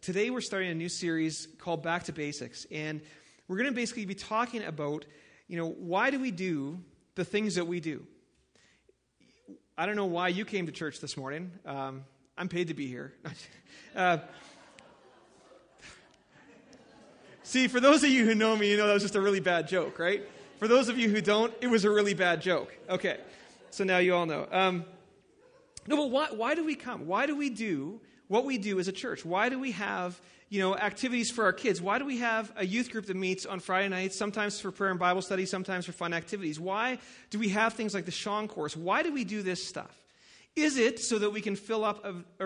today we're starting a new series called Back to Basics. And we're going to basically be talking about, why do we do the things that we do? I don't know why you came to church this morning. I'm paid to be here. See, for those of you who know me, you know that was just a really bad joke, right? For those of you who don't, it was a really bad joke. Okay, so now you all know. No, but why do we come? Why do we do what we do as a church? Why do we have, activities for our kids? Why do we have a youth group that meets on Friday nights, sometimes for prayer and Bible study, sometimes for fun activities? Why do we have things like the Sean course? Why do we do this stuff? Is it so that we can fill up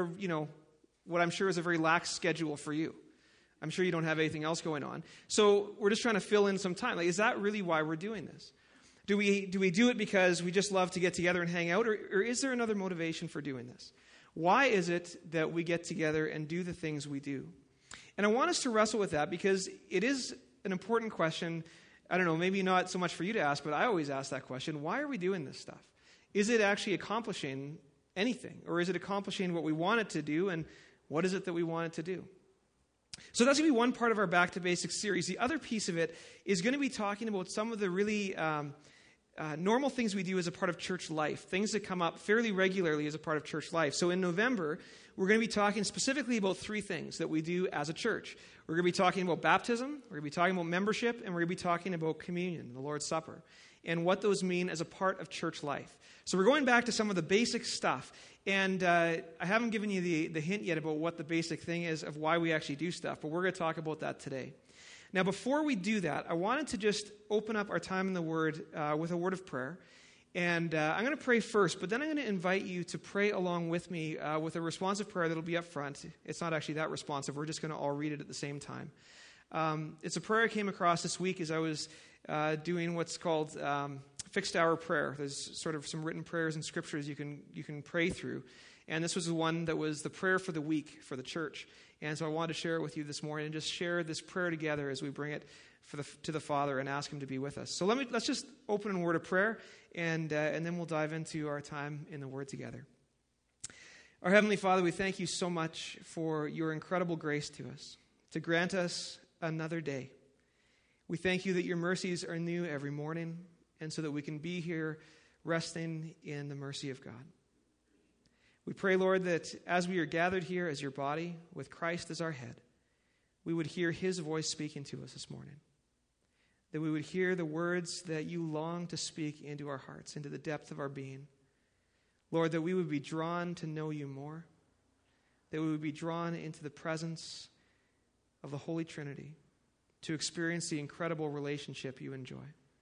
what I'm sure is a very lax schedule for you? I'm sure you don't have anything else going on. So we're just trying to fill in some time. Is that really why we're doing this? Do we do it because we just love to get together and hang out? Or is there another motivation for doing this? Why is it that we get together and do the things we do? And I want us to wrestle with that because it is an important question. I don't know, maybe not so much for you to ask, but I always ask that question. Why are we doing this stuff? Is it actually accomplishing anything? Or is it accomplishing what we want it to do? And what is it that we want it to do? So that's going to be one part of our Back to Basics series. The other piece of it is going to be talking about some of the really normal things we do as a part of church life, things that come up fairly regularly as a part of church life. So in November, we're going to be talking specifically about three things that we do as a church. We're going to be talking about baptism, we're going to be talking about membership, and we're going to be talking about communion, the Lord's Supper, and what those mean as a part of church life. So we're going back to some of the basic stuff. And I haven't given you the hint yet about what the basic thing is of why we actually do stuff, but we're going to talk about that today. Now, before we do that, I wanted to just open up our time in the Word with a word of prayer. And I'm going to pray first, but then I'm going to invite you to pray along with me with a responsive prayer that will be up front. It's not actually that responsive. We're just going to all read it at the same time. It's a prayer I came across this week as I was doing what's called fixed hour prayer. There's sort of some written prayers and scriptures you can pray through. And this was the one that was the prayer for the week for the church. And so I wanted to share it with you this morning and just share this prayer together as we bring it to the Father and ask Him to be with us. So let's just open in a word of prayer, and then we'll dive into our time in the Word together. Our Heavenly Father, we thank you so much for your incredible grace to us, to grant us another day. We thank you that your mercies are new every morning, and so that we can be here resting in the mercy of God. We pray, Lord, that as we are gathered here as your body, with Christ as our head, we would hear his voice speaking to us this morning. That we would hear the words that you long to speak into our hearts, into the depth of our being. Lord, that we would be drawn to know you more. That we would be drawn into the presence of the Holy Trinity to experience the incredible relationship you enjoy.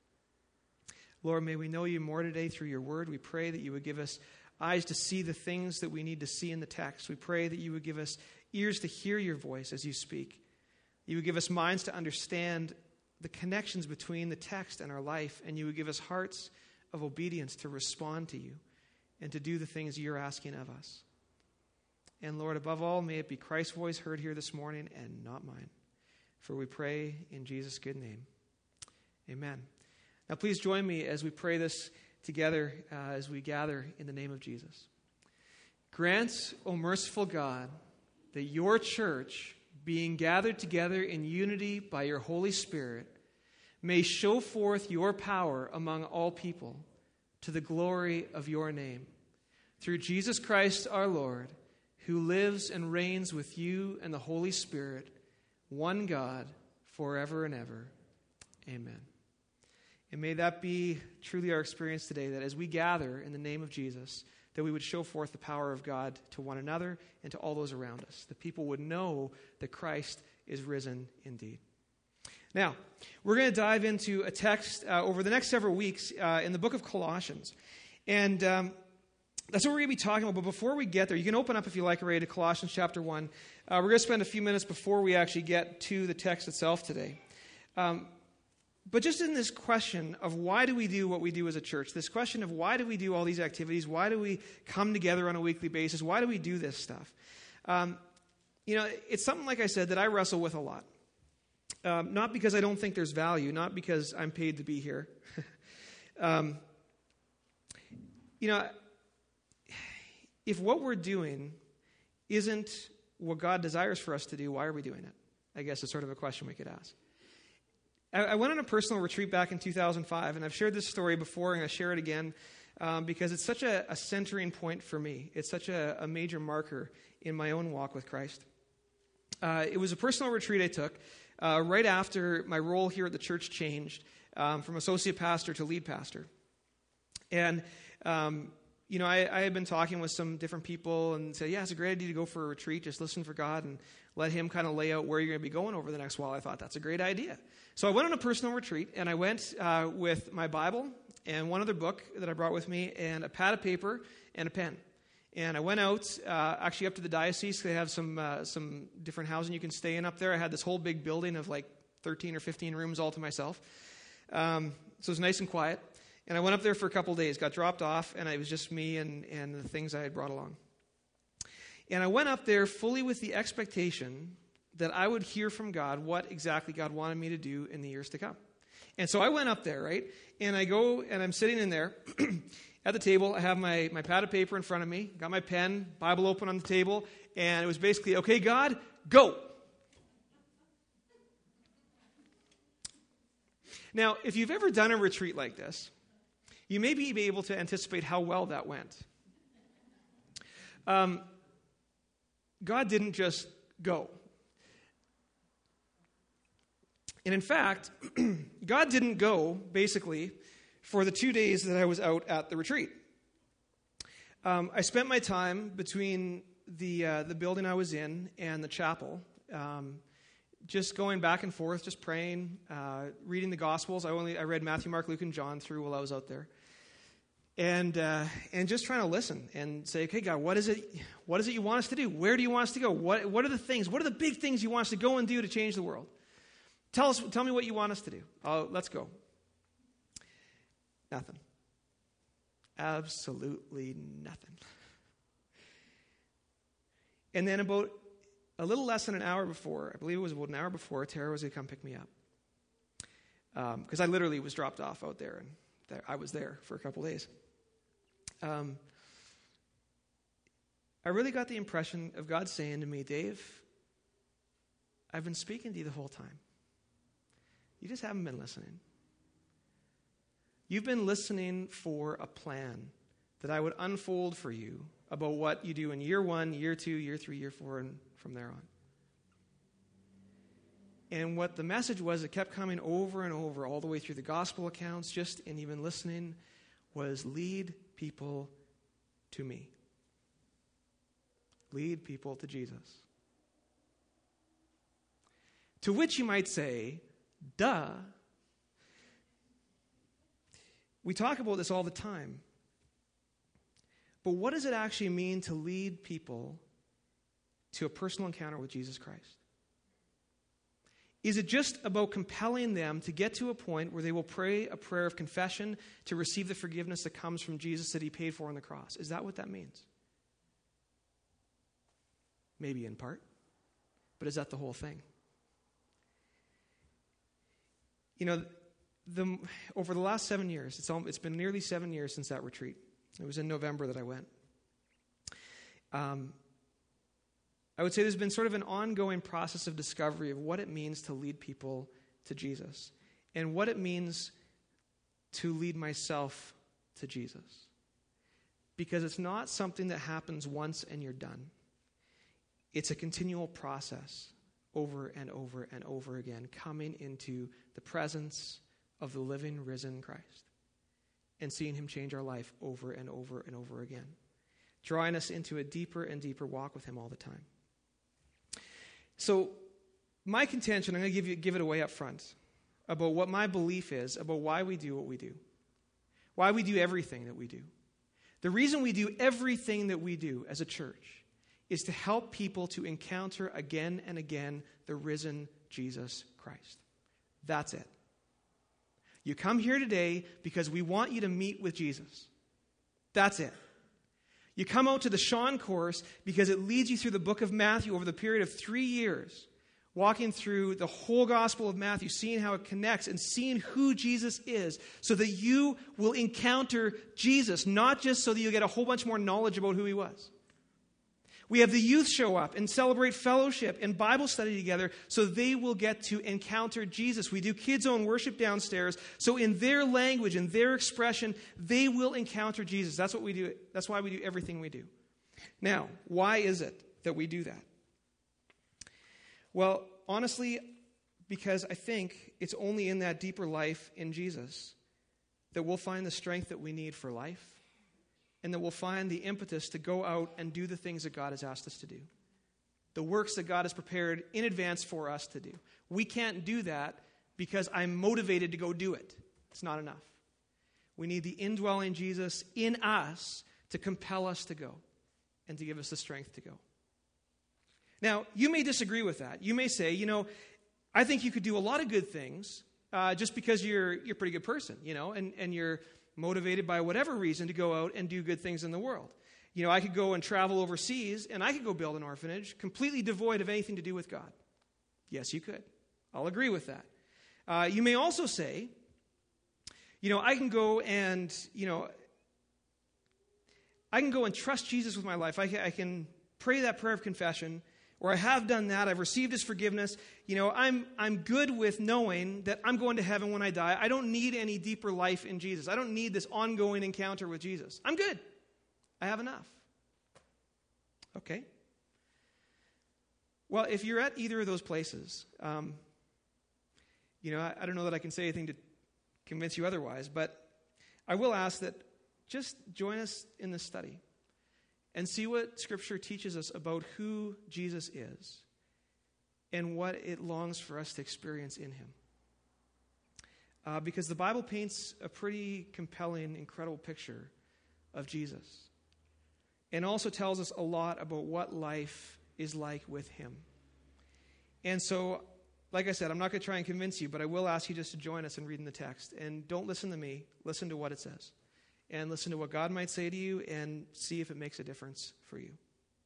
Lord, may we know you more today through your word. We pray that you would give us eyes to see the things that we need to see in the text. We pray that you would give us ears to hear your voice as you speak. You would give us minds to understand the connections between the text and our life, and you would give us hearts of obedience to respond to you and to do the things you're asking of us. And Lord, above all, may it be Christ's voice heard here this morning and not mine. For we pray in Jesus' good name. Amen. Now please join me as we pray this together as we gather in the name of Jesus. Grant, O merciful God, that your church, being gathered together in unity by your Holy Spirit, may show forth your power among all people to the glory of your name. Through Jesus Christ our Lord, who lives and reigns with you and the Holy Spirit, one God, forever and ever. Amen. And may that be truly our experience today, that as we gather in the name of Jesus, that we would show forth the power of God to one another and to all those around us. That people would know that Christ is risen indeed. Now, we're going to dive into a text over the next several weeks in the book of Colossians. And that's what we're going to be talking about. But before we get there, you can open up, if you like, already to Colossians chapter 1. We're going to spend a few minutes before we actually get to the text itself today. But just in this question of why do we do what we do as a church, this question of why do we do all these activities, why do we come together on a weekly basis, why do we do this stuff? It's something, like I said, that I wrestle with a lot. Not because I don't think there's value, not because I'm paid to be here. If what we're doing isn't what God desires for us to do, why are we doing it? I guess is sort of a question we could ask. I went on a personal retreat back in 2005, and I've shared this story before, and I share it again because it's such a centering point for me. It's such a major marker in my own walk with Christ. It was a personal retreat I took right after my role here at the church changed from associate pastor to lead pastor. And, I had been talking with some different people and said, yeah, it's a great idea to go for a retreat. Just listen for God and let him kind of lay out where you're going to be going over the next while. I thought that's a great idea. So I went on a personal retreat, and I went with my Bible and one other book that I brought with me and a pad of paper and a pen. And I went out, actually up to the diocese. They have some different housing you can stay in up there. I had this whole big building of like 13 or 15 rooms all to myself. So it was nice and quiet. And I went up there for a couple days, got dropped off, and it was just me and the things I had brought along. And I went up there fully with the expectation that I would hear from God what exactly God wanted me to do in the years to come. And so I went up there, right? And I go, and I'm sitting in there at the table. I have my pad of paper in front of me, got my pen, Bible open on the table, and it was basically, okay, God, go. Now, if you've ever done a retreat like this, you may be able to anticipate how well that went. God didn't just go. And in fact, God didn't go, basically, for the 2 days that I was out at the retreat. I spent my time between the building I was in and the chapel, just going back and forth, just praying, reading the Gospels. I read Matthew, Mark, Luke, and John through while I was out there. And just trying to listen and say, okay, God, what is it you want us to do? Where do you want us to go? What are the things? What are the big things you want us to go and do to change the world? Tell me what you want us to do. Let's go. Nothing. Absolutely nothing. And then about a little less than an hour before, I believe it was about an hour before, Tara was going to come pick me up. Because I literally was dropped off out there, and I was there for a couple days. I really got the impression of God saying to me, Dave, I've been speaking to you the whole time. You just haven't been listening. You've been listening for a plan that I would unfold for you about what you do in year 1, year 2, year 3, year 4, and from there on. And what the message was, it kept coming over and over all the way through the gospel accounts, just in even listening, was lead people to me. Lead people to Jesus. To which you might say, duh. We talk about this all the time. But what does it actually mean to lead people to a personal encounter with Jesus Christ? Is it just about compelling them to get to a point where they will pray a prayer of confession to receive the forgiveness that comes from Jesus that he paid for on the cross? Is that what that means? Maybe in part. But is that the whole thing? You know, over the last 7 years, it's been nearly 7 years since that retreat. It was in November that I went. I would say there's been sort of an ongoing process of discovery of what it means to lead people to Jesus and what it means to lead myself to Jesus. Because it's not something that happens once and you're done. It's a continual process over and over and over again, coming into the presence of the living, risen Christ and seeing him change our life over and over and over again, drawing us into a deeper and deeper walk with him all the time. So my contention, I'm going to give it away up front, about what my belief is about why we do what we do, why we do everything that we do. The reason we do everything that we do as a church is to help people to encounter again and again the risen Jesus Christ. That's it. You come here today because we want you to meet with Jesus. That's it. You come out to the Sean course because it leads you through the book of Matthew over the period of 3 years, walking through the whole Gospel of Matthew, seeing how it connects and seeing who Jesus is so that you will encounter Jesus, not just so that you get a whole bunch more knowledge about who he was. We have the youth show up and celebrate fellowship and Bible study together so they will get to encounter Jesus. We do Kids Zone worship downstairs so in their language, in their expression, they will encounter Jesus. That's what we do. That's why we do everything we do. Now, why is it that we do that? Well, honestly, because I think it's only in that deeper life in Jesus that we'll find the strength that we need for life, and that we'll find the impetus to go out and do the things that God has asked us to do. The works that God has prepared in advance for us to do. We can't do that because I'm motivated to go do it. It's not enough. We need the indwelling Jesus in us to compel us to go and to give us the strength to go. Now, you may disagree with that. You may say, I think you could do a lot of good things just because you're a pretty good person, and you're motivated by whatever reason to go out and do good things in the world. I could go and travel overseas, and I could go build an orphanage completely devoid of anything to do with God. Yes, you could. I'll agree with that. You may also say, I can go and trust Jesus with my life. I can pray that prayer of confession, or I have done that. I've received his forgiveness. I'm good with knowing that I'm going to heaven when I die. I don't need any deeper life in Jesus. I don't need this ongoing encounter with Jesus. I'm good. I have enough. Okay. Well, if you're at either of those places, I don't know that I can say anything to convince you otherwise, but I will ask that just join us in this study and see what Scripture teaches us about who Jesus is and what it longs for us to experience in him. Because the Bible paints a pretty compelling, incredible picture of Jesus, and also tells us a lot about what life is like with him. And so, like I said, I'm not going to try and convince you, but I will ask you just to join us in reading the text. And don't listen to me. Listen to what it says. And listen to what God might say to you and see if it makes a difference for you.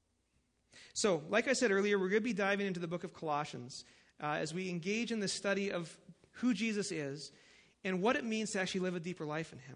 So, like I said earlier, we're going to be diving into the book of Colossians as we engage in the study of who Jesus is and what it means to actually live a deeper life in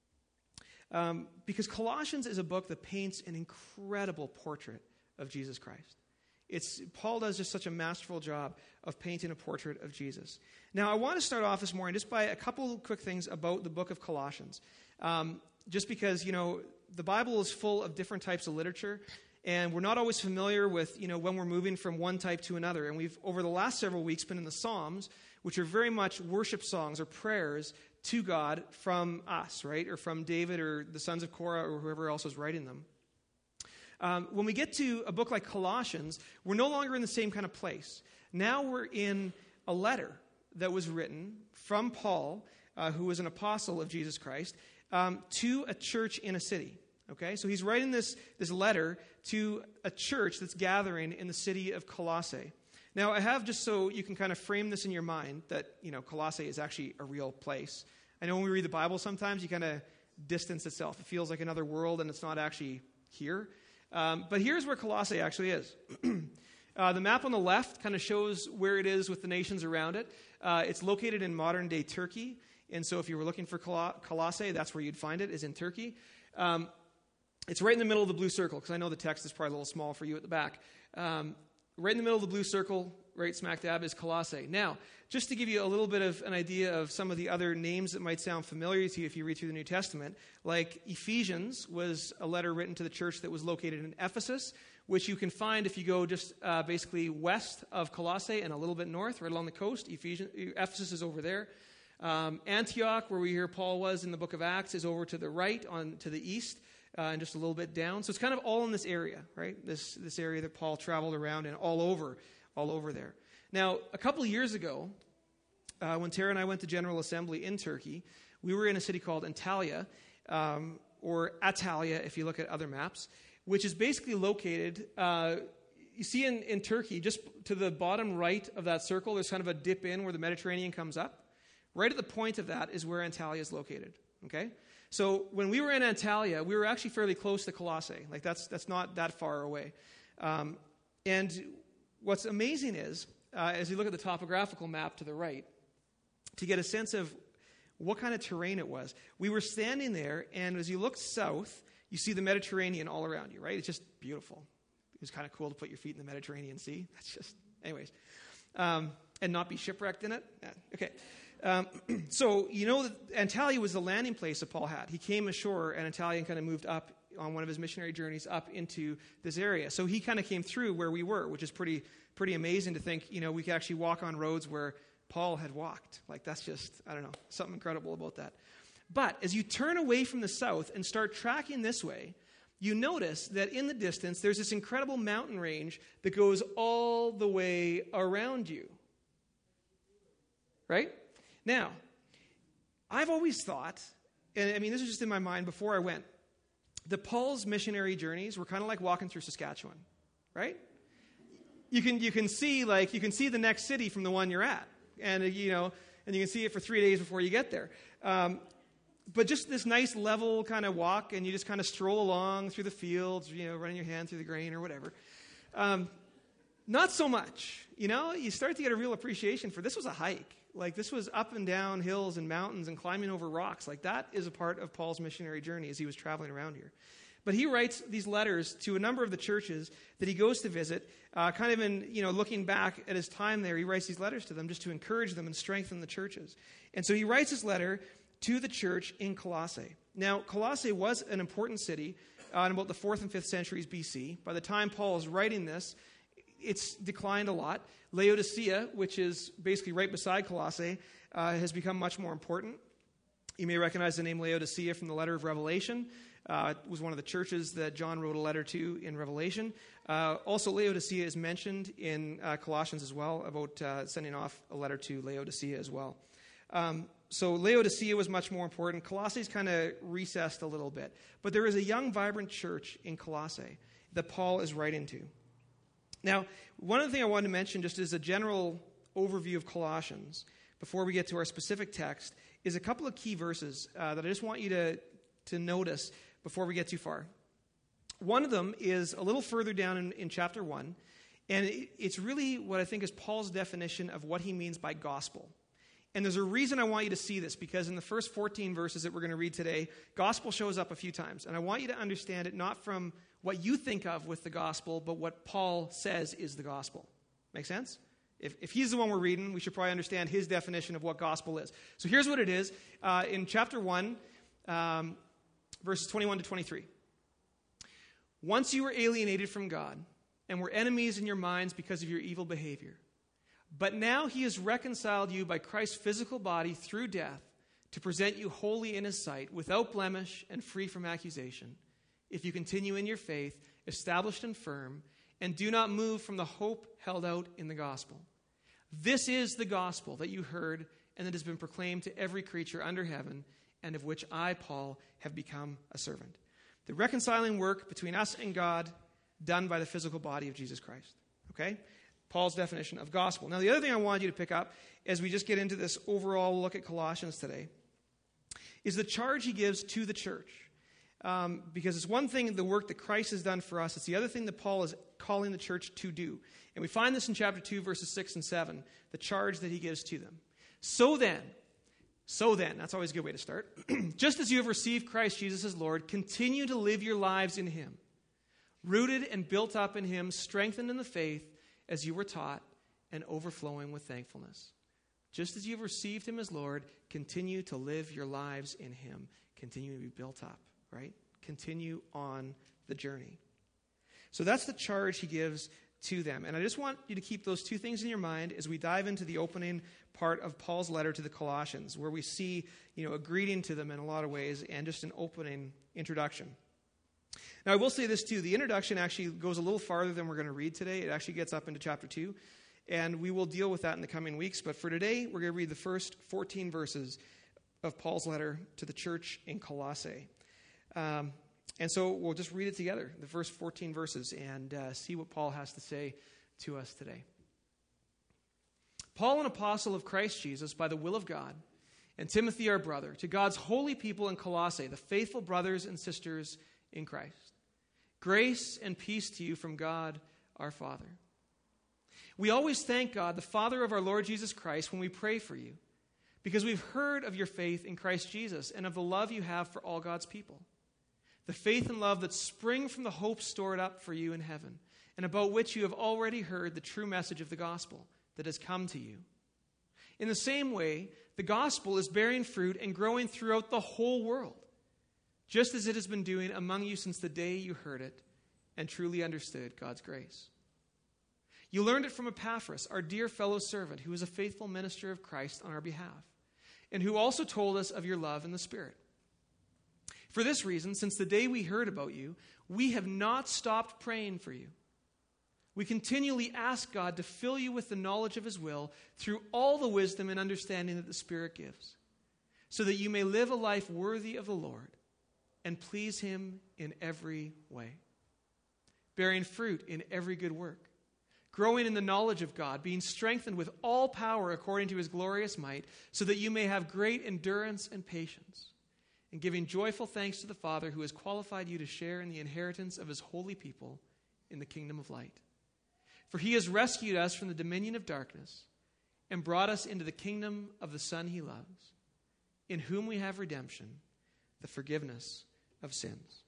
him. Because Colossians is a book that paints an incredible portrait of Jesus Christ. Paul does just such a masterful job of painting a portrait of Jesus. Now, I want to start off this morning just by a couple quick things about the book of Colossians. Just because, the Bible is full of different types of literature, and we're not always familiar with, when we're moving from one type to another. And we've, over the last several weeks, been in the Psalms, which are very much worship songs or prayers to God from us, right? Or from David or the sons of Korah or whoever else was writing them. When we get to a book like Colossians, we're no longer in the same kind of place. Now we're in a letter that was written from Paul, who was an apostle of Jesus Christ, to a church in a city. Okay, so he's writing this letter to a church that's gathering in the city of Colossae. Now, I have, just so you can kind of frame this in your mind, that, Colossae is actually a real place. I know when we read the Bible sometimes you kind of distance itself. It feels like another world and it's not actually here. But here's where Colossae actually is. The map on the left kind of shows where it is with the nations around it. It's located in modern-day Turkey. And so if you were looking for Colossae, that's where you'd find it, is in Turkey. It's right in the middle of the blue circle, because I know the text is probably a little small for you at the back. Right in the middle of the blue circle, right smack dab, is Colossae. Now, just to give you a little bit of an idea of some of the other names that might sound familiar to you if you read through the New Testament, like Ephesians was a letter written to the church that was located in Ephesus, which you can find if you go just basically west of Colossae and a little bit north, right along the coast. Ephesus is over there. Antioch, where we hear Paul was in the book of Acts, is over to the right, to the east, and just a little bit down. So it's kind of all in this area, right? This area that Paul traveled around and all over there. Now, a couple of years ago, when Tara and I went to General Assembly in Turkey, we were in a city called Antalya, or Atalia if you look at other maps, which is basically located, you see in Turkey, just to the bottom right of that circle, there's kind of a dip in where the Mediterranean comes up. Right at the point of that is where Antalya is located, okay? So when we were in Antalya, we were actually fairly close to Colossae. Like that's not that far away. And what's amazing is, as you look at the topographical map to the right, to get a sense of what kind of terrain it was, we were standing there, and as you look south, you see the Mediterranean all around you, right? It's just beautiful. It was kind of cool to put your feet in the Mediterranean Sea. That's just, anyways. And not be shipwrecked in it. Yeah, okay. So, you know that Antalya was the landing place that Paul had. He came ashore, and Antalya kind of moved up on one of his missionary journeys up into this area. So he kind of came through where we were, which is pretty amazing to think, we could actually walk on roads where Paul had walked. Like, that's just, I don't know, something incredible about that. But as you turn away from the south and start tracking this way, you notice that in the distance, there's this incredible mountain range that goes all the way around you. Right? Now, I've always thought, and I mean, this was just in my mind before I went, that Paul's missionary journeys were kind of like walking through Saskatchewan, right? You can see the next city from the one you're at, and you can see it for 3 days before you get there. But just this nice level kind of walk, and you just kind of stroll along through the fields, running your hand through the grain or whatever. Not so much. You start to get a real appreciation for this was a hike. Like, this was up and down hills and mountains and climbing over rocks. Like, that is a part of Paul's missionary journey as he was traveling around here. But he writes these letters to a number of the churches that he goes to visit, kind of in, looking back at his time there, he writes these letters to them just to encourage them and strengthen the churches. And so he writes this letter to the church in Colossae. Now, Colossae was an important city in about the 4th and 5th centuries BC. By the time Paul is writing this, it's declined a lot. Laodicea, which is basically right beside Colossae, has become much more important. You may recognize the name Laodicea from the letter of Revelation. It was one of the churches that John wrote a letter to in Revelation. Also, Laodicea is mentioned in Colossians as well, about sending off a letter to Laodicea as well. So Laodicea was much more important. Colossae's kind of recessed a little bit. But there is a young, vibrant church in Colossae that Paul is writing to. Now, one other thing I wanted to mention, just as a general overview of Colossians, before we get to our specific text, is a couple of key verses that I just want you to notice before we get too far. One of them is a little further down in chapter 1, and it's really what I think is Paul's definition of what he means by gospel. And there's a reason I want you to see this, because in the first 14 verses that we're going to read today, gospel shows up a few times. And I want you to understand it not from what you think of with the gospel, but what Paul says is the gospel. Make sense? If he's the one we're reading, we should probably understand his definition of what gospel is. So here's what it is. In chapter 1, verses 21 to 23. Once you were alienated from God and were enemies in your minds because of your evil behavior. But now he has reconciled you by Christ's physical body through death to present you holy in his sight, without blemish and free from accusation, if you continue in your faith, established and firm, and do not move from the hope held out in the gospel. This is the gospel that you heard and that has been proclaimed to every creature under heaven, and of which I, Paul, have become a servant. The reconciling work between us and God done by the physical body of Jesus Christ. Okay? Paul's definition of gospel. Now, the other thing I wanted you to pick up as we just get into this overall look at Colossians today is the charge he gives to the church. Because it's one thing, the work that Christ has done for us. It's the other thing that Paul is calling the church to do. And we find this in chapter 2, verses 6 and 7, the charge that he gives to them. So then, that's always a good way to start. Just as you have received Christ Jesus as Lord, continue to live your lives in him, rooted and built up in him, strengthened in the faith as you were taught, and overflowing with thankfulness. Just as you have received him as Lord, continue to live your lives in him. Continue to be built up, right? Continue on the journey. So that's the charge he gives to them. And I just want you to keep those two things in your mind as we dive into the opening part of Paul's letter to the Colossians, where we see, a greeting to them in a lot of ways and just an opening introduction. Now, I will say this too. The introduction actually goes a little farther than we're going to read today. It actually gets up into chapter 2. And we will deal with that in the coming weeks. But for today, we're going to read the first 14 verses of Paul's letter to the church in Colossae. And so we'll just read it together, the first 14 verses, and see what Paul has to say to us today. Paul, an apostle of Christ Jesus, by the will of God, and Timothy, our brother, to God's holy people in Colossae, the faithful brothers and sisters in Christ. Grace and peace to you from God, our Father. We always thank God, the Father of our Lord Jesus Christ, when we pray for you, because we've heard of your faith in Christ Jesus and of the love you have for all God's people. The faith and love that spring from the hope stored up for you in heaven, and about which you have already heard the true message of the gospel that has come to you. In the same way, the gospel is bearing fruit and growing throughout the whole world, just as it has been doing among you since the day you heard it and truly understood God's grace. You learned it from Epaphras, our dear fellow servant, who is a faithful minister of Christ on our behalf, and who also told us of your love in the Spirit. For this reason, since the day we heard about you, we have not stopped praying for you. We continually ask God to fill you with the knowledge of his will through all the wisdom and understanding that the Spirit gives, so that you may live a life worthy of the Lord and please him in every way, bearing fruit in every good work, growing in the knowledge of God, being strengthened with all power according to his glorious might, so that you may have great endurance and patience, and giving joyful thanks to the Father who has qualified you to share in the inheritance of his holy people in the kingdom of light. For he has rescued us from the dominion of darkness and brought us into the kingdom of the Son he loves, in whom we have redemption, the forgiveness of sins.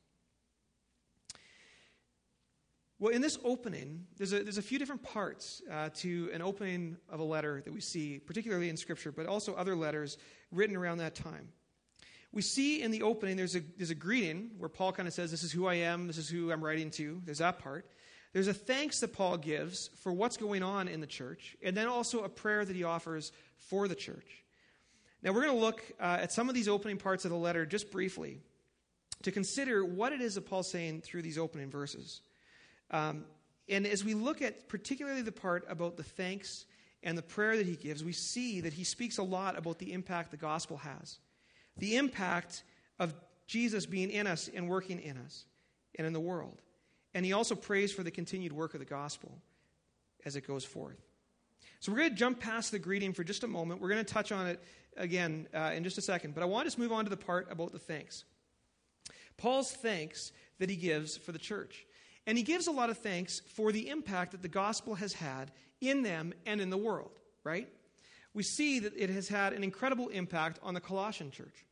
Well, in this opening, there's a few different parts to an opening of a letter that we see, particularly in Scripture, but also other letters written around that time. We see in the opening there's a greeting where Paul kind of says, this is who I am, this is who I'm writing to. There's that part. There's a thanks that Paul gives for what's going on in the church, and then also a prayer that he offers for the church. Now we're going to look at some of these opening parts of the letter just briefly to consider what it is that Paul's saying through these opening verses. And as we look at particularly the part about the thanks and the prayer that he gives, we see that he speaks a lot about the impact the gospel has. The impact of Jesus being in us and working in us and in the world. And he also prays for the continued work of the gospel as it goes forth. So we're going to jump past the greeting for just a moment. We're going to touch on it again in just a second. But I want to just move on to the part about the thanks. Paul's thanks that he gives for the church. And he gives a lot of thanks for the impact that the gospel has had in them and in the world, right? We see that it has had an incredible impact on the Colossian church.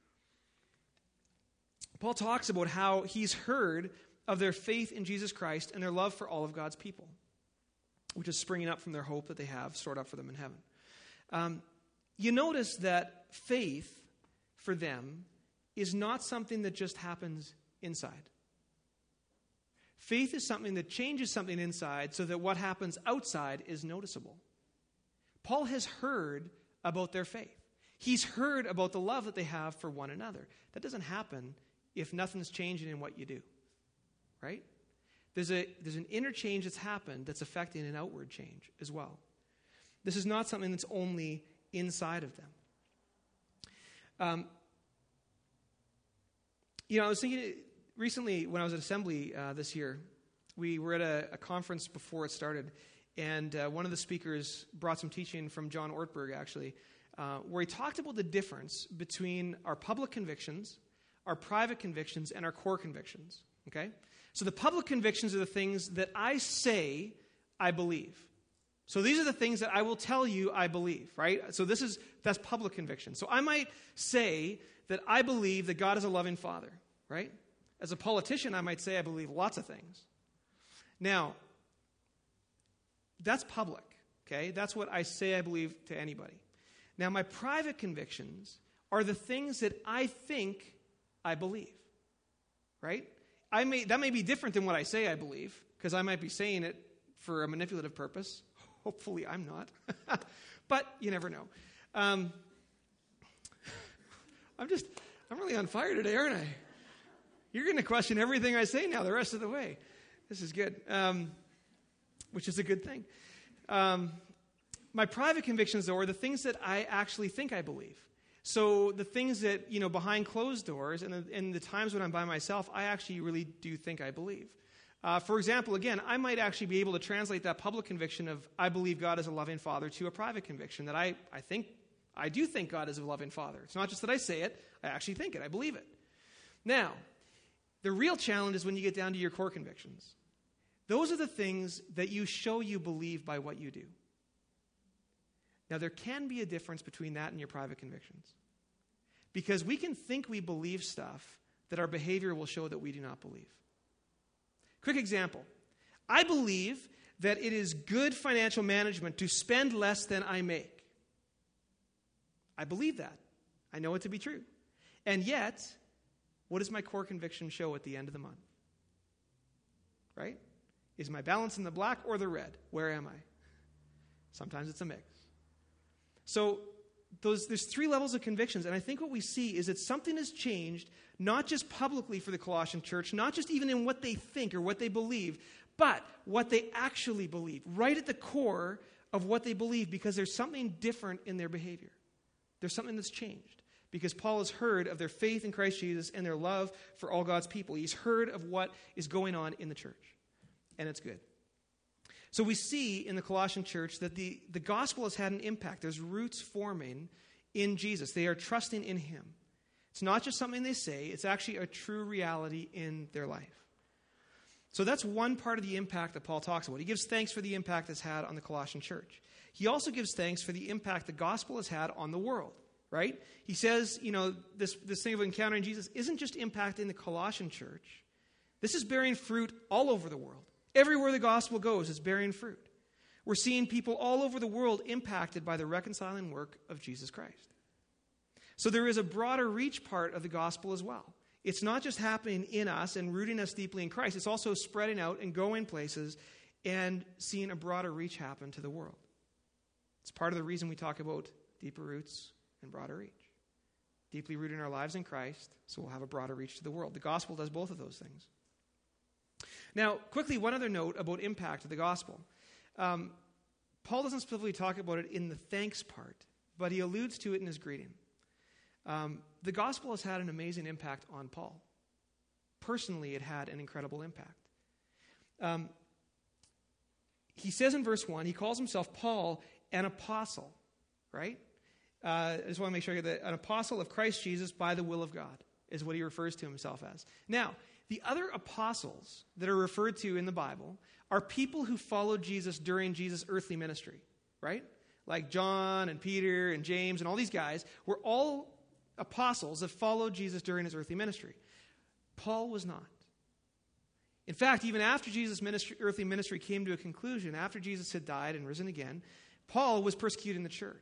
Paul talks about how he's heard of their faith in Jesus Christ and their love for all of God's people, which is springing up from their hope that they have stored up for them in heaven. You notice that faith for them is not something that just happens inside. Faith is something that changes something inside so that what happens outside is noticeable. Paul has heard about their faith. He's heard about the love that they have for one another. That doesn't happen if nothing's changing in what you do. Right? There's an inner change that's happened that's affecting an outward change as well. This is not something that's only inside of them. I was thinking recently when I was at Assembly this year, we were at a conference before it started, and one of the speakers brought some teaching from John Ortberg, actually, where he talked about the difference between our public convictions, our private convictions, and our core convictions. Okay? So the public convictions are the things that I say I believe. So these are the things that I will tell you I believe, right? So that's public conviction. So I might say that I believe that God is a loving Father, right? As a politician, I might say I believe lots of things. Now, that's public, okay? That's what I say I believe to anybody. Now, my private convictions are the things that I think I believe, right? That may be different than what I say I believe, because I might be saying it for a manipulative purpose. Hopefully I'm not. But you never know. I'm really on fire today, aren't I? You're going to question everything I say now the rest of the way. This is good, which is a good thing. My private convictions, though, are the things that I actually think I believe. So the things that, behind closed doors and the times when I'm by myself, I actually really do think I believe. For example, again, I might actually be able to translate that public conviction of I believe God is a loving Father to a private conviction that I do think God is a loving Father. It's not just that I say it, I actually think it, I believe it. Now, the real challenge is when you get down to your core convictions. Those are the things that you show you believe by what you do. Now, there can be a difference between that and your private convictions. Because we can think we believe stuff that our behavior will show that we do not believe. Quick example. I believe that it is good financial management to spend less than I make. I believe that. I know it to be true. And yet, what does my core conviction show at the end of the month? Right? Is my balance in the black or the red? Where am I? Sometimes it's a mix. So there's three levels of convictions, and I think what we see is that something has changed, not just publicly for the Colossian church, not just even in what they think or what they believe, but what they actually believe, right at the core of what they believe, because there's something different in their behavior. There's something that's changed, because Paul has heard of their faith in Christ Jesus and their love for all God's people. He's heard of what is going on in the church, and it's good. So we see in the Colossian church that the gospel has had an impact. There's roots forming in Jesus. They are trusting in him. It's not just something they say. It's actually a true reality in their life. So that's one part of the impact that Paul talks about. He gives thanks for the impact it's had on the Colossian church. He also gives thanks for the impact the gospel has had on the world, right? He says, this thing of encountering Jesus isn't just impacting the Colossian church. This is bearing fruit all over the world. Everywhere the gospel goes, it's bearing fruit. We're seeing people all over the world impacted by the reconciling work of Jesus Christ. So there is a broader reach part of the gospel as well. It's not just happening in us and rooting us deeply in Christ. It's also spreading out and going places and seeing a broader reach happen to the world. It's part of the reason we talk about deeper roots and broader reach. Deeply rooting our lives in Christ, so we'll have a broader reach to the world. The gospel does both of those things. Now, quickly, one other note about impact of the gospel. Paul doesn't specifically talk about it in the thanks part, but he alludes to it in his greeting. The gospel has had an amazing impact on Paul. Personally, it had an incredible impact. He says in verse 1, he calls himself Paul, an apostle, right? I just want to make sure that an apostle of Christ Jesus by the will of God is what he refers to himself as. Now, the other apostles that are referred to in the Bible are people who followed Jesus during Jesus' earthly ministry, right? Like John and Peter and James and all these guys were all apostles that followed Jesus during his earthly ministry. Paul was not. In fact, even after Jesus' earthly ministry came to a conclusion, after Jesus had died and risen again, Paul was persecuting the church.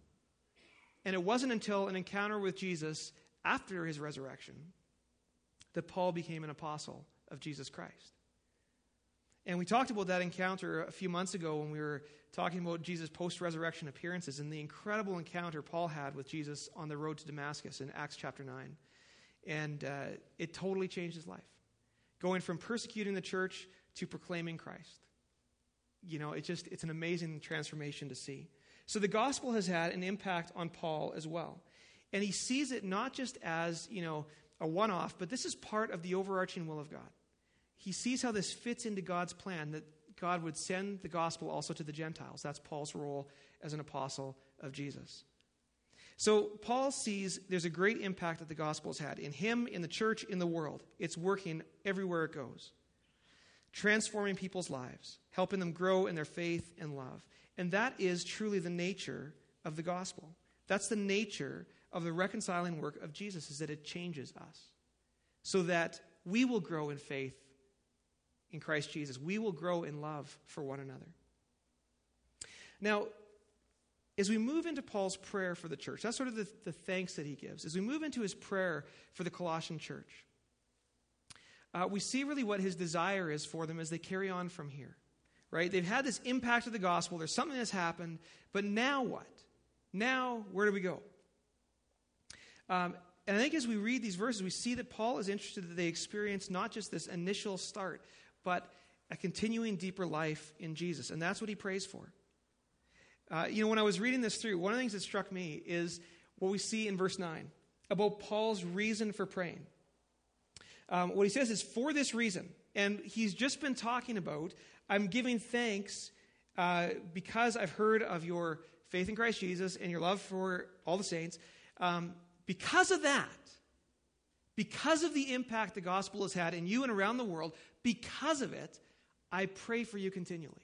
And it wasn't until an encounter with Jesus after his resurrection that Paul became an apostle of Jesus Christ. And we talked about that encounter a few months ago when we were talking about Jesus' post-resurrection appearances and the incredible encounter Paul had with Jesus on the road to Damascus in Acts chapter 9. And it totally changed his life. Going from persecuting the church to proclaiming Christ. It's an amazing transformation to see. So the gospel has had an impact on Paul as well. And he sees it not just as, a one-off, but this is part of the overarching will of God. He sees how this fits into God's plan, that God would send the gospel also to the Gentiles. That's Paul's role as an apostle of Jesus. So Paul sees there's a great impact that the gospel has had in him, in the church, in the world. It's working everywhere it goes. Transforming people's lives, helping them grow in their faith and love. And that is truly the nature of the gospel. That's the nature of the reconciling work of Jesus, is that it changes us so that we will grow in faith in Christ Jesus. We will grow in love for one another. Now, as we move into Paul's prayer for the church, that's sort of the thanks that he gives. As we move into his prayer for the Colossian church, we see really what his desire is for them as they carry on from here. Right? They've had this impact of the gospel. There's something that's happened. But now what? Now, where do we go? And I think as we read these verses, we see that Paul is interested that they experience not just this initial start, but a continuing deeper life in Jesus. And that's what he prays for. When I was reading this through, one of the things that struck me is what we see in verse 9 about Paul's reason for praying. What he says is, for this reason. And he's just been talking about, I'm giving thanks because I've heard of your faith in Christ Jesus and your love for all the saints. Because of that, because of the impact the gospel has had in you and around the world, because of it, I pray for you continually.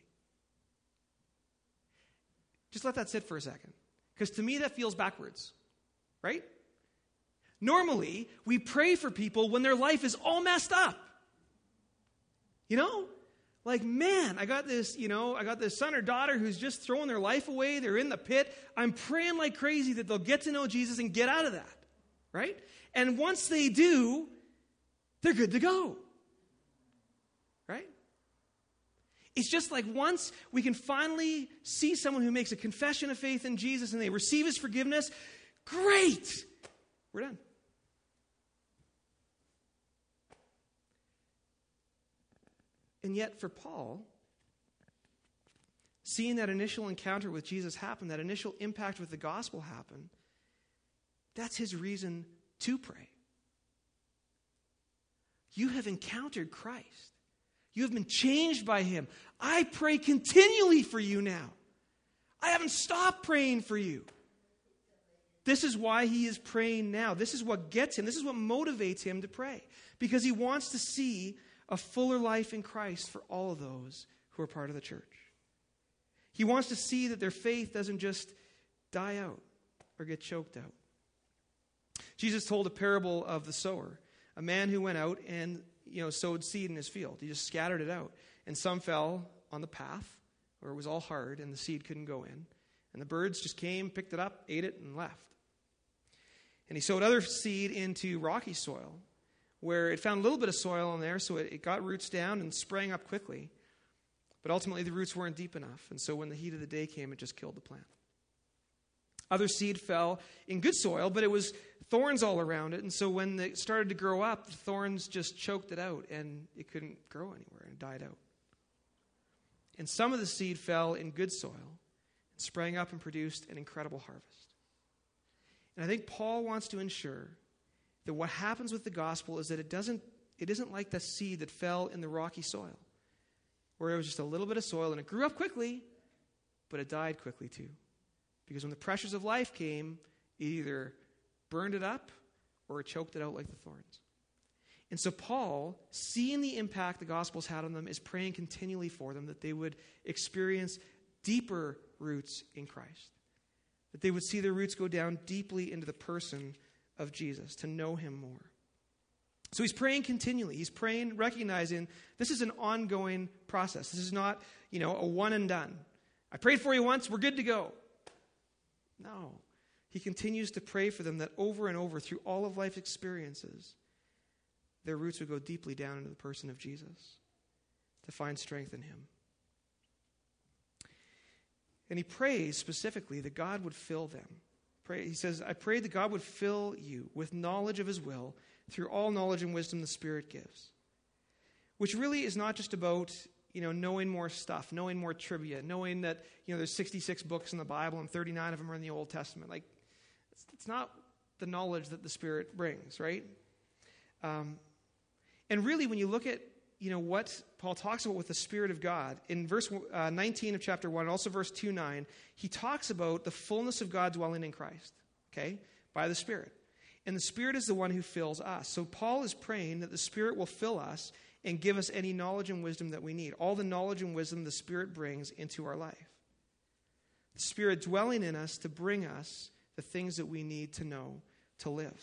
Just let that sit for a second. Because to me, that feels backwards. Right? Normally, we pray for people when their life is all messed up. Like, man, I got this son or daughter who's just throwing their life away. They're in the pit. I'm praying like crazy that they'll get to know Jesus and get out of that, right? And once they do, they're good to go, right? It's just like once we can finally see someone who makes a confession of faith in Jesus and they receive his forgiveness, great, we're done. And yet for Paul, seeing that initial encounter with Jesus happen, that initial impact with the gospel happen, that's his reason to pray. You have encountered Christ. You have been changed by him. I pray continually for you now. I haven't stopped praying for you. This is why he is praying now. This is what gets him. This is what motivates him to pray. Because he wants to see a fuller life in Christ for all of those who are part of the church. He wants to see that their faith doesn't just die out or get choked out. Jesus told a parable of the sower, a man who went out and sowed seed in his field. He just scattered it out. And some fell on the path where it was all hard and the seed couldn't go in. And the birds just came, picked it up, ate it, and left. And he sowed other seed into rocky soil, where it found a little bit of soil in there, so it got roots down and sprang up quickly. But ultimately, the roots weren't deep enough, and so when the heat of the day came, it just killed the plant. Other seed fell in good soil, but it was thorns all around it, and so when it started to grow up, the thorns just choked it out, and it couldn't grow anywhere, and it died out. And some of the seed fell in good soil, and sprang up and produced an incredible harvest. And I think Paul wants to ensure that what happens with the gospel is that it isn't like the seed that fell in the rocky soil, where it was just a little bit of soil and it grew up quickly, but it died quickly too. Because when the pressures of life came, it either burned it up or it choked it out like the thorns. And so Paul, seeing the impact the gospel's had on them, is praying continually for them that they would experience deeper roots in Christ. That they would see their roots go down deeply into the person of Jesus, to know him more. So he's praying continually. He's praying, recognizing this is an ongoing process. This is not, a one and done. I prayed for you once, we're good to go. No. He continues to pray for them that over and over, through all of life's experiences, their roots would go deeply down into the person of Jesus, to find strength in him. And he prays specifically that God would fill them. He says, I pray that God would fill you with knowledge of his will through all knowledge and wisdom the Spirit gives. Which really is not just about, knowing more stuff, knowing more trivia, knowing that, there's 66 books in the Bible and 39 of them are in the Old Testament. Like, it's not the knowledge that the Spirit brings, right? And really, when you look at, what Paul talks about with the Spirit of God, in verse 19 of chapter 1, and also verse 2:9, he talks about the fullness of God dwelling in Christ, okay, by the Spirit. And the Spirit is the one who fills us. So Paul is praying that the Spirit will fill us and give us any knowledge and wisdom that we need. All the knowledge and wisdom the Spirit brings into our life. The Spirit dwelling in us to bring us the things that we need to know to live.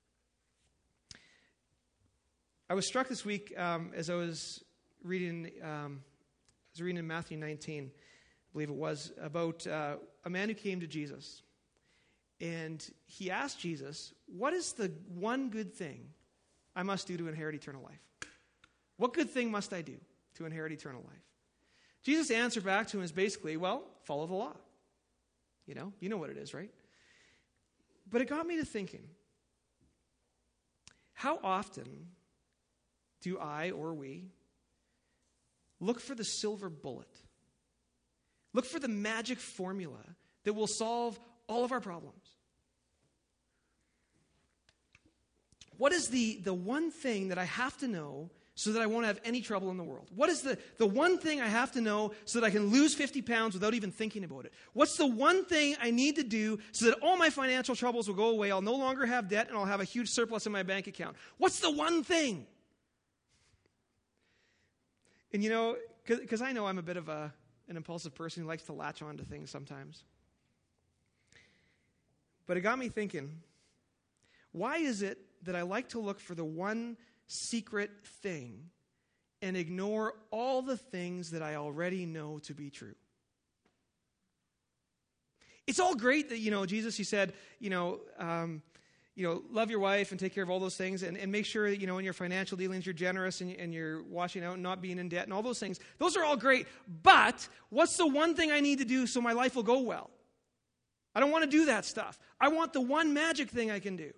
I was struck this week as I was reading in Matthew 19, I believe it was, about a man who came to Jesus. And he asked Jesus, what is the one good thing I must do to inherit eternal life? What good thing must I do to inherit eternal life? Jesus' answer back to him is basically, follow the law. You know what it is, right? But it got me to thinking, how often do I or we look for the silver bullet? Look for the magic formula that will solve all of our problems. What is the one thing that I have to know so that I won't have any trouble in the world? What is the one thing I have to know so that I can lose 50 pounds without even thinking about it? What's the one thing I need to do so that all my financial troubles will go away, I'll no longer have debt, and I'll have a huge surplus in my bank account? What's the one thing? And because I know I'm a bit of an impulsive person who likes to latch on to things sometimes. But it got me thinking, why is it that I like to look for the one secret thing and ignore all the things that I already know to be true. It's all great that, Jesus, you said, love your wife and take care of all those things and make sure that, in your financial dealings, you're generous and you're washing out and not being in debt and all those things. Those are all great. But what's the one thing I need to do so my life will go well? I don't want to do that stuff. I want the one magic thing I can do.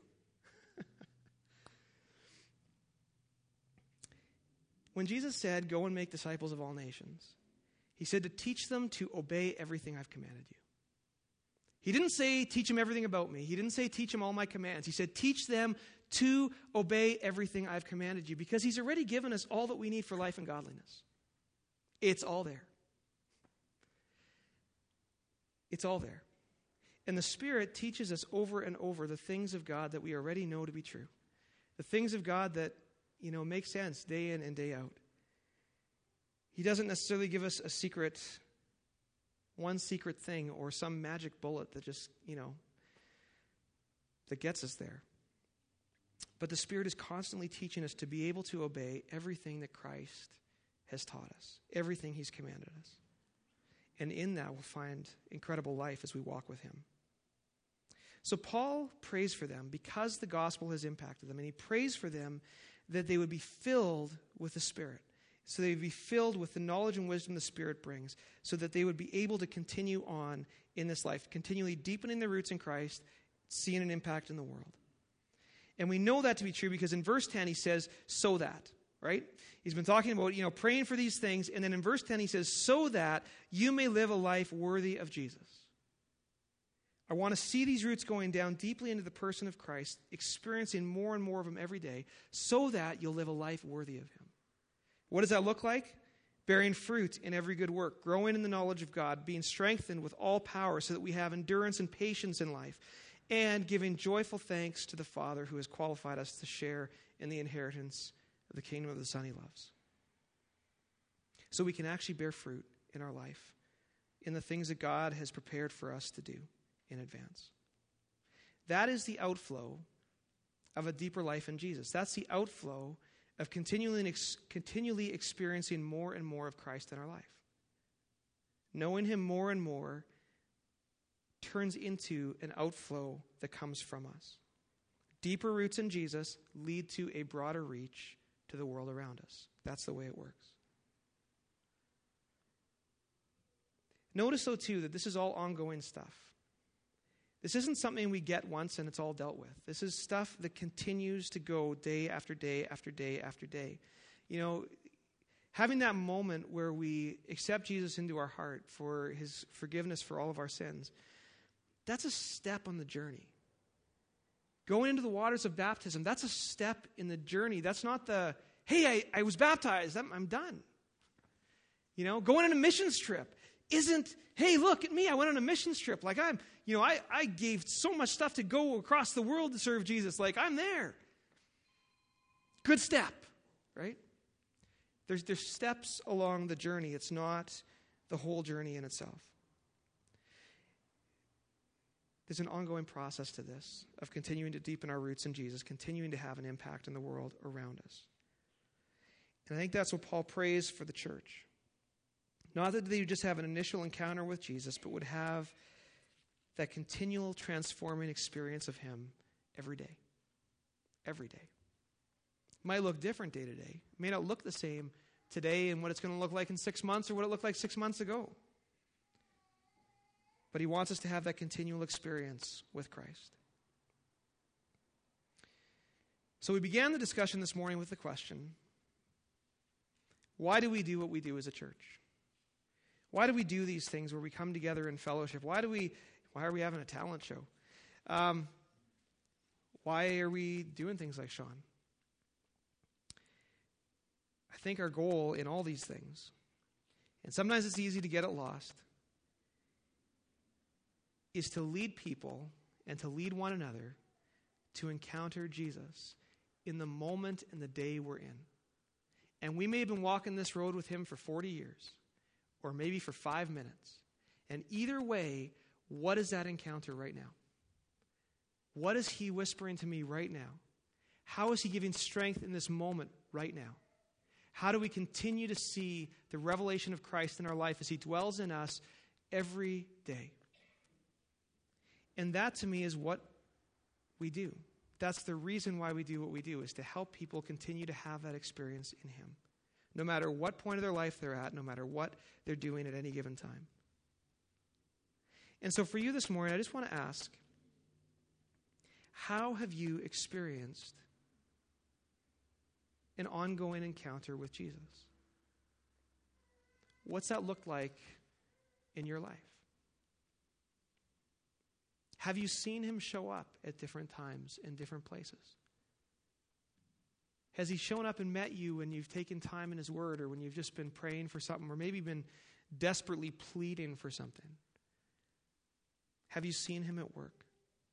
When Jesus said, go and make disciples of all nations, he said to teach them to obey everything I've commanded you. He didn't say teach them everything about me. He didn't say teach them all my commands. He said teach them to obey everything I've commanded you, because he's already given us all that we need for life and godliness. It's all there. It's all there. And the Spirit teaches us over and over the things of God that we already know to be true. The things of God that, make sense day in and day out. He doesn't necessarily give us one secret thing or some magic bullet that just, that gets us there. But the Spirit is constantly teaching us to be able to obey everything that Christ has taught us, everything he's commanded us. And in that we'll find incredible life as we walk with him. So Paul prays for them because the gospel has impacted them, and he prays for them that they would be filled with the Spirit, so they would be filled with the knowledge and wisdom the Spirit brings, so that they would be able to continue on in this life, continually deepening their roots in Christ, seeing an impact in the world. And we know that to be true because in verse 10 he says, so that, right? He's been talking about, praying for these things, and then in verse 10 he says, so that you may live a life worthy of Jesus. I want to see these roots going down deeply into the person of Christ, experiencing more and more of him every day, so that you'll live a life worthy of him. What does that look like? Bearing fruit in every good work, growing in the knowledge of God, being strengthened with all power so that we have endurance and patience in life, and giving joyful thanks to the Father who has qualified us to share in the inheritance of the kingdom of the Son he loves. So we can actually bear fruit in our life, in the things that God has prepared for us to do in advance. That is the outflow of a deeper life in Jesus. That's the outflow of continually experiencing more and more of Christ in our life. Knowing him more and more turns into an outflow that comes from us. Deeper roots in Jesus lead to a broader reach to the world around us. That's the way it works. Notice, though, too, that this is all ongoing stuff. This isn't something we get once and it's all dealt with. This is stuff that continues to go day after day after day after day. Having that moment where we accept Jesus into our heart for his forgiveness for all of our sins, that's a step on the journey. Going into the waters of baptism, that's a step in the journey. That's not the, hey, I was baptized, I'm done. Going on a missions trip isn't, hey, look at me, I went on a missions trip. Like I gave so much stuff to go across the world to serve Jesus. Like I'm there. Good step, right? There's steps along the journey. It's not the whole journey in itself. There's an ongoing process to this of continuing to deepen our roots in Jesus, continuing to have an impact in the world around us. And I think that's what Paul prays for the church. Not that they would just have an initial encounter with Jesus, but would have that continual transforming experience of him every day. Every day. It might look different day to day. It may not look the same today and what it's going to look like in 6 months or what it looked like 6 months ago. But he wants us to have that continual experience with Christ. So we began the discussion this morning with the question, why do we do what we do as a church? Why do we do these things where we come together in fellowship? Why are we having a talent show? Why are we doing things like Sean? I think our goal in all these things, and sometimes it's easy to get it lost, is to lead people and to lead one another to encounter Jesus in the moment and the day we're in. And we may have been walking this road with him for 40 years, or maybe for 5 minutes. And either way, what is that encounter right now? What is he whispering to me right now? How is he giving strength in this moment right now? How do we continue to see the revelation of Christ in our life as he dwells in us every day? And that, to me, is what we do. That's the reason why we do what we do, is to help people continue to have that experience in him, no matter what point of their life they're at, no matter what they're doing at any given time. And so for you this morning, I just want to ask, how have you experienced an ongoing encounter with Jesus? What's that look like in your life? Have you seen him show up at different times in different places? Has he shown up and met you when you've taken time in his word, or when you've just been praying for something, or maybe been desperately pleading for something? Have you seen him at work?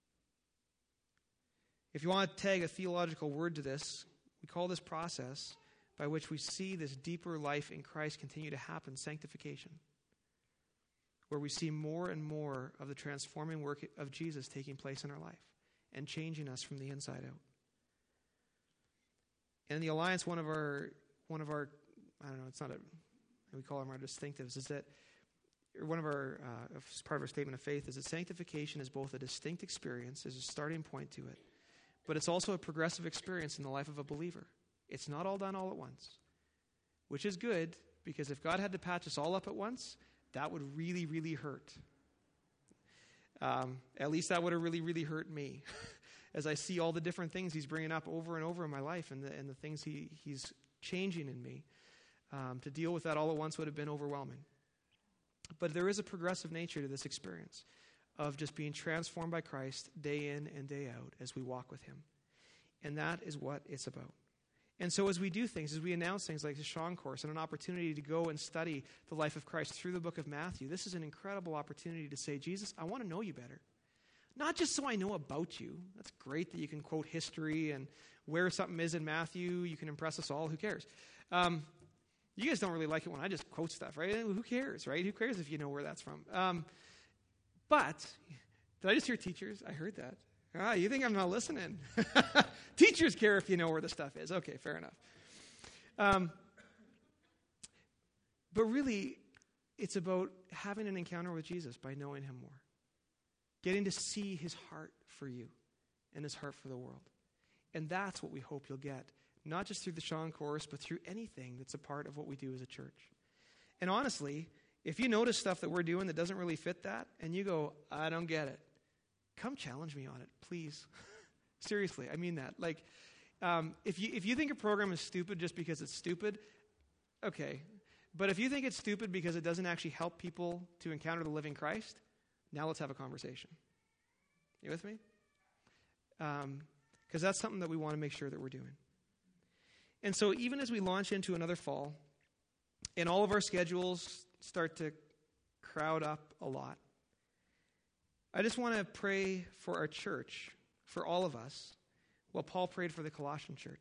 If you want to tag a theological word to this, we call this process by which we see this deeper life in Christ continue to happen sanctification, where we see more and more of the transforming work of Jesus taking place in our life and changing us from the inside out. And in the Alliance, one of our, I don't know, it's not a, we call them our distinctives, is that one of our, as part of our statement of faith, is that sanctification is both a distinct experience, there's a starting point to it, but it's also a progressive experience in the life of a believer. It's not all done all at once, which is good, because if God had to patch us all up at once, that would really, really hurt. At least that would have really, really hurt me as I see all the different things he's bringing up over and over in my life, and the things he's changing in me. To deal with that all at once would have been overwhelming. But there is a progressive nature to this experience of just being transformed by Christ day in and day out as we walk with him. And that is what it's about. And so as we do things, as we announce things like the Sean course and an opportunity to go and study the life of Christ through the book of Matthew, this is an incredible opportunity to say, Jesus, I want to know you better. Not just so I know about you. That's great that you can quote history and where something is in Matthew. You can impress us all. Who cares? You guys don't really like it when I just quote stuff, right? Who cares, right? Who cares if you know where that's from? But, did I just hear teachers? I heard that. You think I'm not listening? Teachers care if you know where the stuff is. Okay, fair enough. But really, it's about having an encounter with Jesus by knowing him more. Getting to see his heart for you and his heart for the world. And that's what we hope you'll get, not just through the Sean course, but through anything that's a part of what we do as a church. And honestly, if you notice stuff that we're doing that doesn't really fit that, and you go, I don't get it, come challenge me on it, please. Seriously, I mean that. Like, if you think a program is stupid just because it's stupid, okay. But if you think it's stupid because it doesn't actually help people to encounter the living Christ, now let's have a conversation. You with me? Because that's something that we want to make sure that we're doing. And so even as we launch into another fall, and all of our schedules start to crowd up a lot, I just want to pray for our church, for all of us, while Paul prayed for the Colossian church.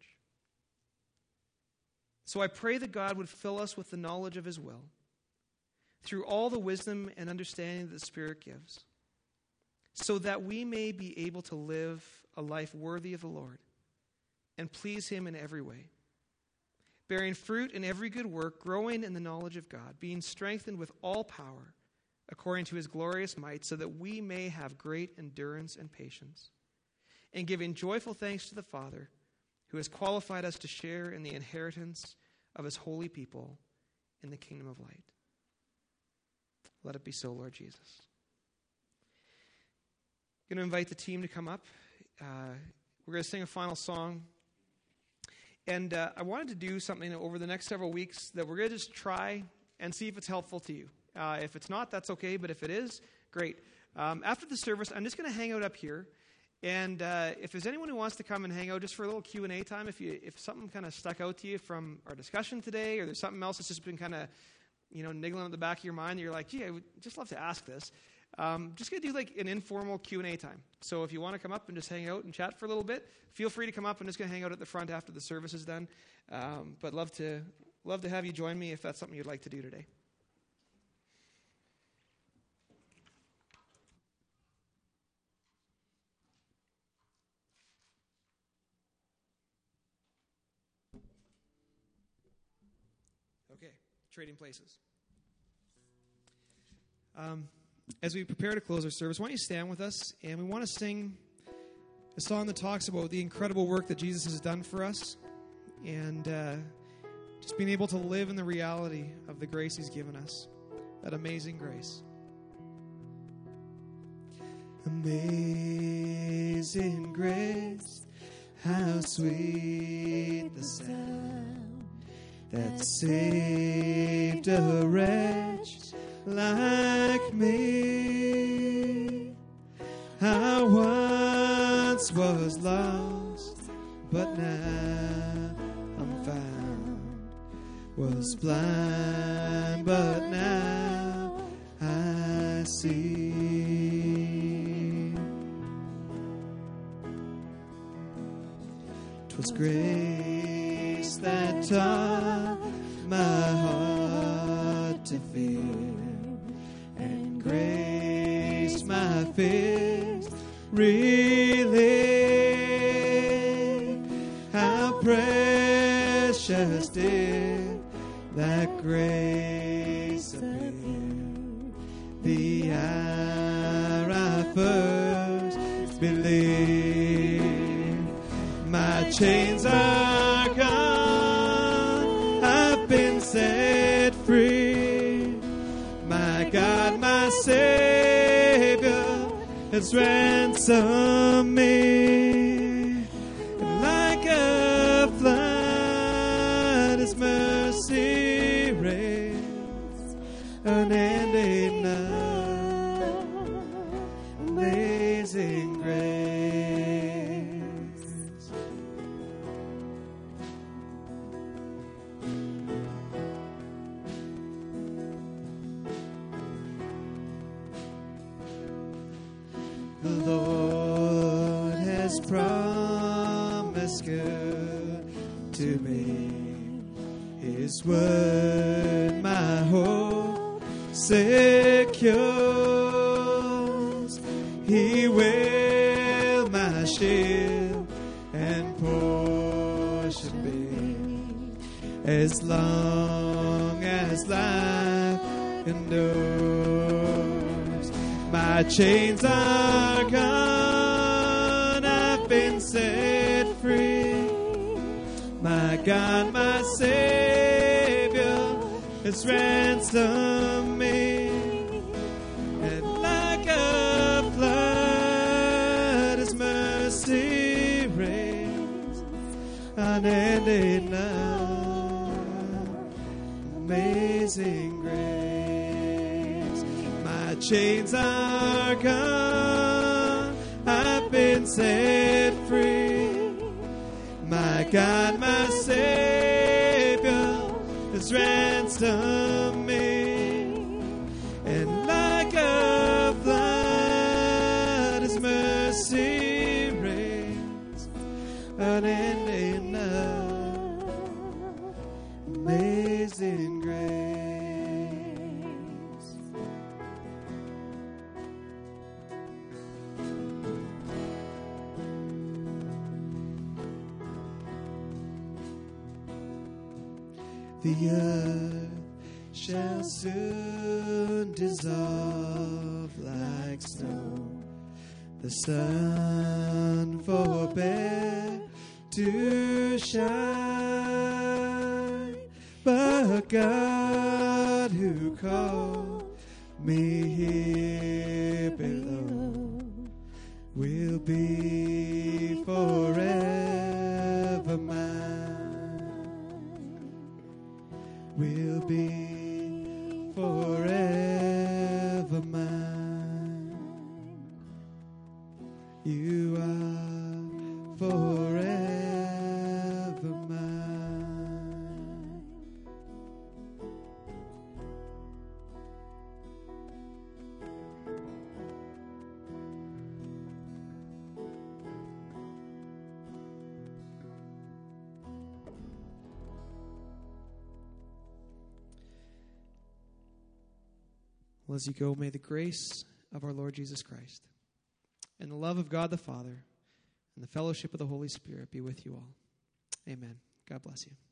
So I pray that God would fill us with the knowledge of his will, through all the wisdom and understanding that the Spirit gives, so that we may be able to live a life worthy of the Lord and please him in every way, bearing fruit in every good work, growing in the knowledge of God, being strengthened with all power according to his glorious might, so that we may have great endurance and patience, and giving joyful thanks to the Father, who has qualified us to share in the inheritance of his holy people in the kingdom of light. Let it be so, Lord Jesus. I'm going to invite the team to come up. We're going to sing a final song. And I wanted to do something over the next several weeks that we're going to just try and see if it's helpful to you. If it's not, that's okay. But if it is, great. After the service, I'm just going to hang out up here. And if there's anyone who wants to come and hang out just for a little Q&A time, if something kind of stuck out to you from our discussion today, or there's something else that's just been kind of niggling at the back of your mind, that you're like, gee, I would just love to ask this. Just going to do like an informal Q&A time. So if you want to come up and just hang out and chat for a little bit, feel free to come up. I'm just going to hang out at the front after the service is done. But love to have you join me if that's something you'd like to do today. trading places. As we prepare to close our service, why don't you stand with us, and we want to sing a song that talks about the incredible work that Jesus has done for us, and just being able to live in the reality of the grace he's given us, that amazing grace. Amazing grace, how sweet the sound that saved a wretch like me. I once was lost, but now I'm found. Was blind, but now I see. 'Twas grace that taught my heart to fear, and grace my fears relieved. How precious did that grace appear the hour I first believed. My chains are gone, I've been set free. My God, my Savior has ransomed me. And like a flood, His mercy reigns, unending love, amazing grace. The Lord has promised good to me. His word my hope secures. He will my shield and portion be, as long as life endures. My chains are gone, I've been set free. My God, my Savior has ransomed me. And like a flood, His mercy reigns, unending love, amazing grace. My chains are gone, I've been set free. My God, my Savior has ransomed me. And like a flood, His mercy reigns, unending love, amazing grace. The earth shall soon dissolve like snow. The sun forbear to shine. But God who called me here below will be forever mine. Will be forever mine. You are forever mine. Well, as you go, may the grace of our Lord Jesus Christ and the love of God the Father and the fellowship of the Holy Spirit be with you all. Amen. God bless you.